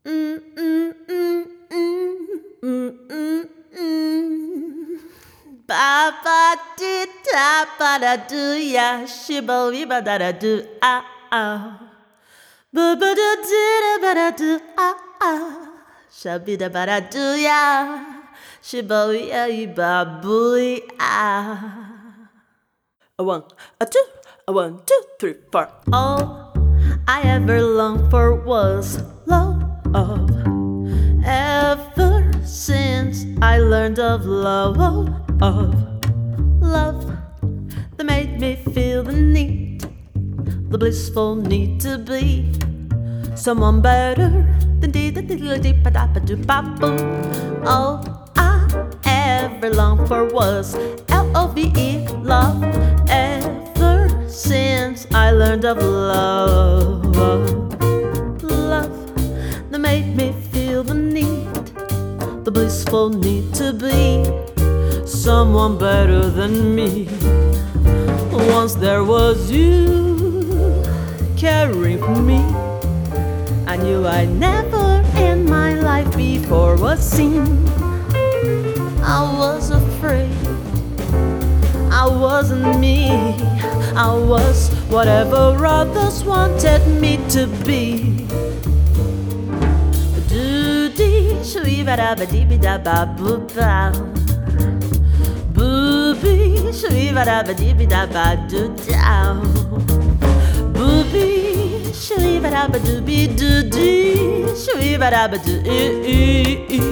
Mm, mm, mm, mm, mm, mm, mm. Ba ba dee da ba da do ya, shiba wee ba da da do ah ah. Ba ba da dee da ba da do ah ah. Shabi da ba da do ya, shiba wee ya ba booey ah. A one, a two, a 1, 2, 3, 4. All I ever longed for was love. Ever since I learned of love, love that made me feel the need, the blissful need to be someone better than all I ever longed for was love, love. Ever since I learned of love, love that made me feel the need, the blissful need to be someone better than me. Once there was you caring for me, I knew I never in my life before was seen. I was afraid I wasn't me, I was whatever others wanted me to be. Do-dee, shoo-wee-ba-da-ba-dee-be-da-ba-boo-ba. Boo-bee, shoo-wee-ba-da-ba-dee-be-da-ba-doo-dow. Boo-bee, shoo-wee-ba-da-ba-doo-be-doo-dee, shoo-wee-ba-da-ba-doo-ee-ee-ee,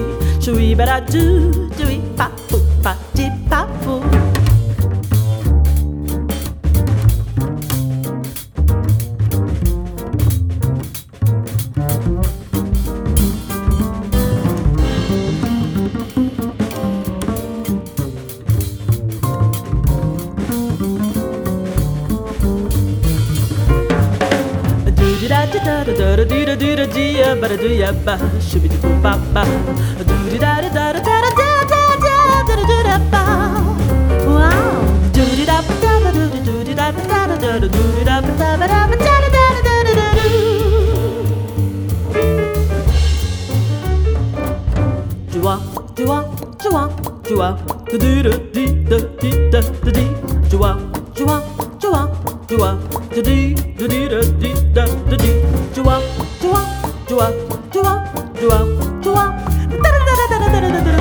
shoo-wee-ba-da-doo-doo-wee-ba-boo-ba-dee-ba-boo. Da da da da da da da da da ba da do ya ba, shoo be doo ba ba, do da da da da da da da da da da da ba. Wow, do da ba da ba do da ba da da da do da ba da ba da ba da da da da da da do. Jua jua jua jua do do do do do do do jua jua jua jua do do do do do do do do jua jua jua jua jua jua da da da da da da da da.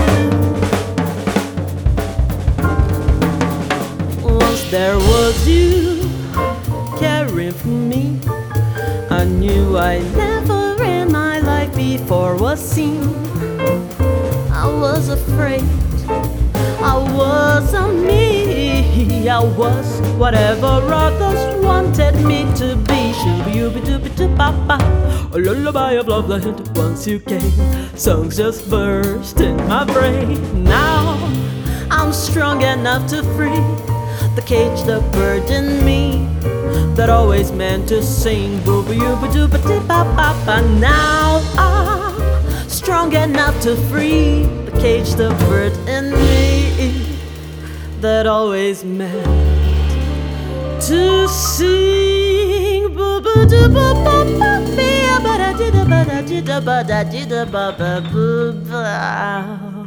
Once there was you caring for me, I knew I never in my life before was seen. I was afraid I wasn't me, I was whatever others wanted me to be. Shoo-be-yoo-be-doo-be-doo-ba-ba, a lullaby of love land. Once you came, songs just burst in my brain. Now I'm strong enough to free the cage that burdened me, that always meant to sing. Boo-be-yoo-be-doo-be-doo-ba-ba-ba. Now I'm strong enough to free the cage that burdened me, that always meant to sing. Boo-boo-doo-ba-ba-ba-ba-ba-da-dee-da-ba-da-dee-da-ba-da-dee-da-ba-ba-boo-ba.